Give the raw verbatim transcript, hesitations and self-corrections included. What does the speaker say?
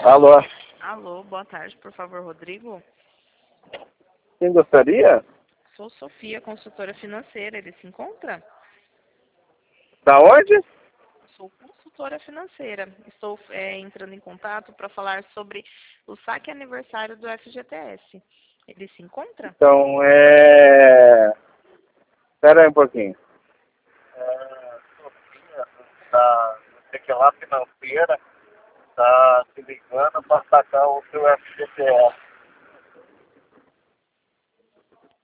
Alô, Alô, boa tarde, por favor, Rodrigo. quem gostaria? Sou Sofia, consultora financeira. Ele se encontra? Da onde? Sou consultora financeira. Estou é, entrando em contato para falar sobre o saque aniversário do F G T S. Ele se encontra? Então, é... Espera aí um pouquinho. É, Sofia, da não sei que lá financeira, tá se ligando para sacar o seu F G T S.